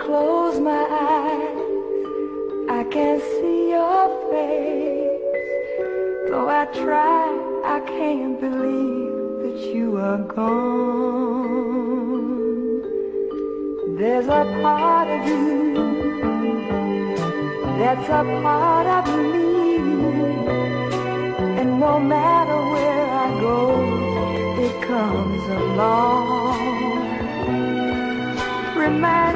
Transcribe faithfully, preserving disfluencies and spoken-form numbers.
close my eyes, I can't see your face. Though I try, I can't believe that you are gone. There's a part of you that's a part of me, and no matter where I go, it comes along. Remind